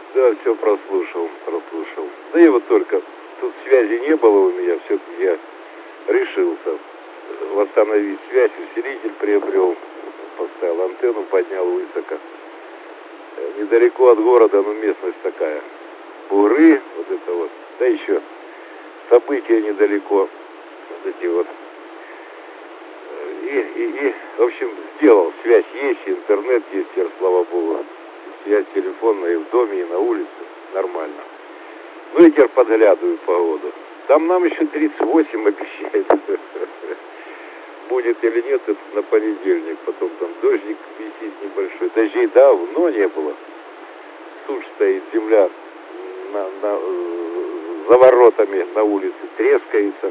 Да, все прослушал. Да и вот только тут связи не было у меня, все-таки я решился восстановить связь, усилитель приобрел, поставил антенну, поднял высоко. Недалеко от города, но местность такая. Бугры, вот это вот. Да еще события недалеко. Вот эти вот. И, в общем, сделал. Связь есть, интернет есть, теперь, слава богу. Связь телефонная и в доме, и на улице. Нормально. Ну и теперь подглядываю погоду. Там нам еще 38 обещают. Будет или нет, это на понедельник. Потом там дождик висит небольшой. Дождей давно не было. Сушь стоит, земля за воротами на улице трескается.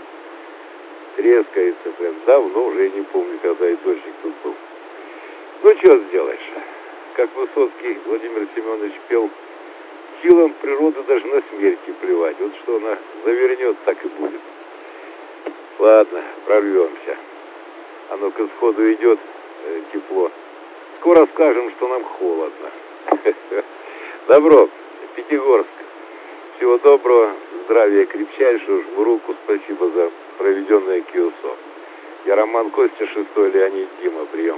Прям давно, уже я не помню, когда и дождик тут был. Ну, что сделаешь? Как Высоцкий Владимир Семенович пел, силам природы даже на смерти плевать. Вот что она завернет, так и будет. Ладно, прорвемся. Оно-ка сходу идет тепло. Скоро скажем, что нам холодно. Добро, Пятигорск. Всего доброго, здравия крепчайшего, жму руку, спасибо за проведенное КИОСО. Я Роман Костя, 6-й, Леонид Дима, прием.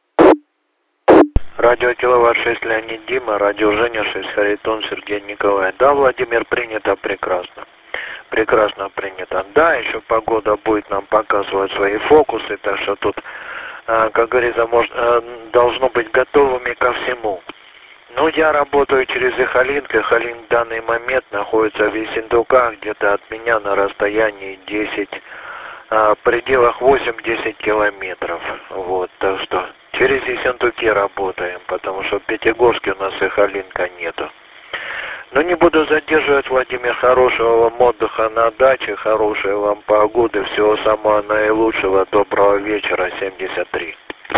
Радио Киловатт 6, Леонид Дима, радио Женя 6, Харитон Сергей Николаевич. Да, Владимир, принято прекрасно. Прекрасно принято. Да, еще погода будет нам показывать свои фокусы, так что тут, как говорится, должно быть готовыми ко всему. Ну, я работаю через Ихалинк. Ихалинк в данный момент находится в Ессентуках, где-то от меня на расстоянии 10, в пределах 8-10 километров. Вот, так что через Ессентуки работаем, потому что в Пятигорске у нас Ихалинка нету. Но не буду задерживать, Владимир, хорошего вам отдыха на даче, хорошей вам погоды, всего самого наилучшего, доброго вечера, 73.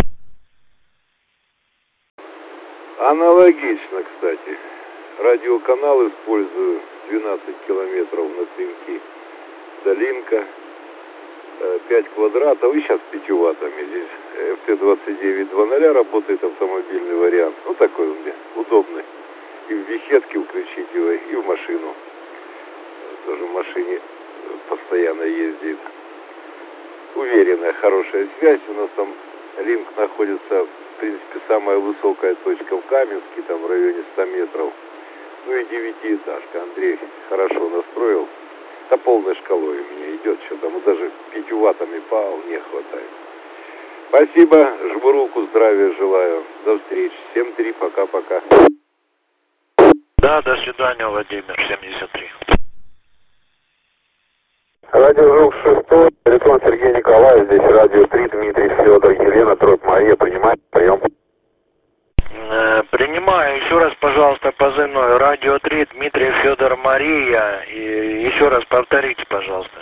Аналогично, кстати. Радиоканал использую 12 километров на Тынки. Долинка, 5 квадратов и сейчас 5 ваттами. Здесь FT2900 работает автомобильный вариант. Ну, такой у меня удобный. И в беседке включить его, и в машину. Тоже в машине постоянно ездит. Уверенная, хорошая связь. У нас там линк находится, в принципе, самая высокая точка в Каменске, там в районе 100 метров. Ну и 9-этажка. Андрей хорошо настроил. Да полной шкалой у меня идет. Что там даже 5 ваттами вполне хватает. Спасибо. Жму руку. Здравия желаю. До встречи. 7-3. Пока-пока. Да, до свидания, Владимир, 73. Радио 6, телефон Сергей Николаевич, здесь радио 3, Дмитрий, Федор, Елена, Троп, Мария, принимает, прием. Принимаю, еще раз, пожалуйста, позывной, радио 3, Дмитрий, Федор, Мария, и еще раз повторите, пожалуйста.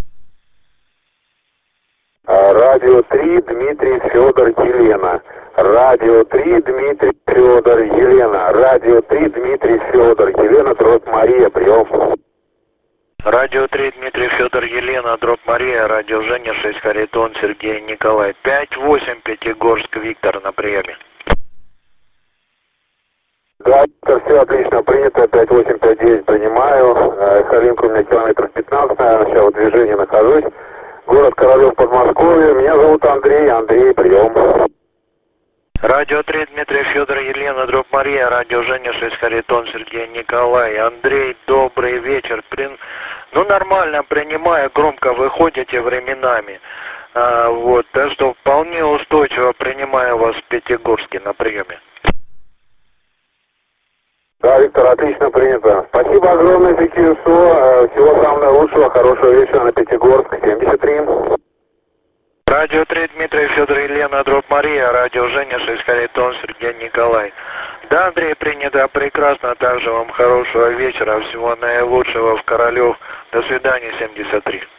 Радио 3, Дмитрий, Федор, Елена. Радио 3, Дмитрий, Федор, Елена. Радио 3, Дмитрий, Федор, Елена, Троп, Мария, прием. Радио 3, Дмитрий, Федор, Елена, Дроп, Мария, радио Женя 6, Харитон, Сергей, Николай, 5-8, Пятигорск, Виктор, на приеме. Да, это все отлично принято, 5859 принимаю. Халинка у меня километров 15, сейчас в движении нахожусь. Город Королев, Подмосковье. Меня зовут Андрей, прием. Радио 3, Дмитрий, Федор, Елена, Дроп, Мария, радио Женя 6, Харитон, Сергей, Николай. Андрей, добрый вечер. Ну, нормально принимаю, громко выходите временами. Вот, так что вполне устойчиво принимаю вас в Пятигорске на приеме. Да, Виктор, отлично принято. Спасибо огромное за КИОСО. Всего самого наилучшего, хорошего вечера на Пятигорск, 73. Радио 3, Дмитрий, Федор, Елена, Дроп, Мария, радио Женя 6, Харитон, Сергей, Николай. Да, Андрей, принято прекрасно. Также вам хорошего вечера, всего наилучшего в Королев. До свидания, 73.